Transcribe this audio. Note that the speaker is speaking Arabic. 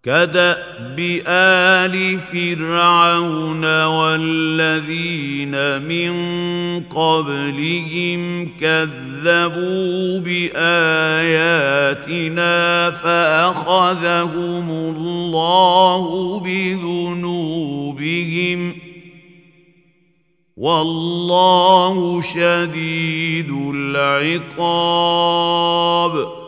كدأب آل فرعون والذين من قبلهم كذبوا بآياتنا فأخذهم الله بذنوبهم والله شديد العقاب